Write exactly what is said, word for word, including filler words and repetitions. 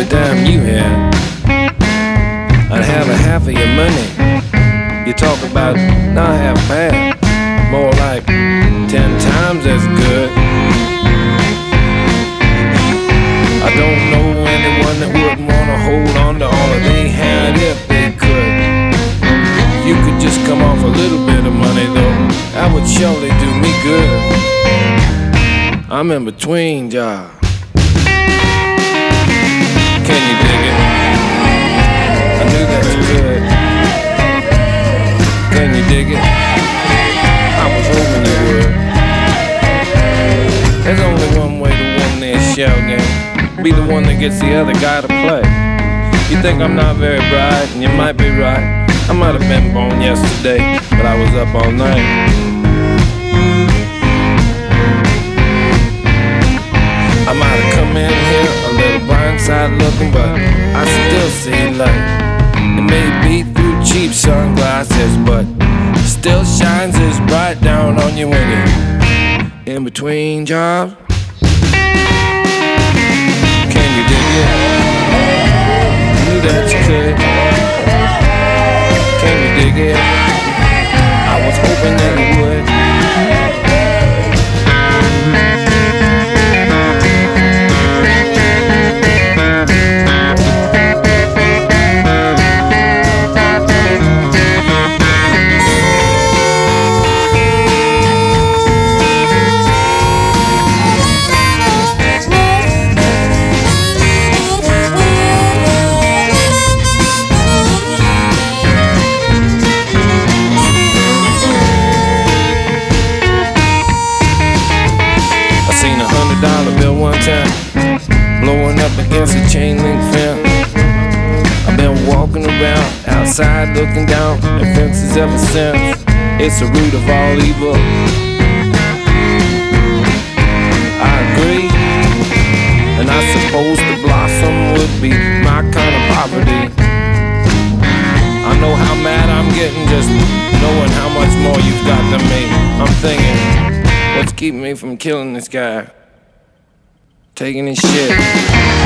every dime you had, I'd have a half of your money. You talk about not half bad, more like ten times as good. I don't know anyone that wouldn't wanna hold on to all that they had if they could. If you could just come off a little bit of money though, that would surely do me good. I'm in between jobs. Can you dig it? I knew that you could. Can you dig it? I was hoping you would. There's only one way to win this shell game. Be the one that gets the other guy to play. You think I'm not very bright, and you might be right. I might have been born yesterday, but I was up all night. I might have come in here a little blindside looking, but I still see light. It may be through cheap sunglasses, but still shines as bright down on you when you're in between jobs. Can you dig it? I knew that you could. Can you dig it? I was hoping that you would. Dollar bill one time, blowing up against a chain link fence. I've been walking around outside looking down at fences ever since. It's the root of all evil. I agree, and I suppose the blossom would be my kind of poverty. I know how mad I'm getting just knowing how much more you've got than me. I'm thinking, what's keeping me from killing this guy? Taking his shit.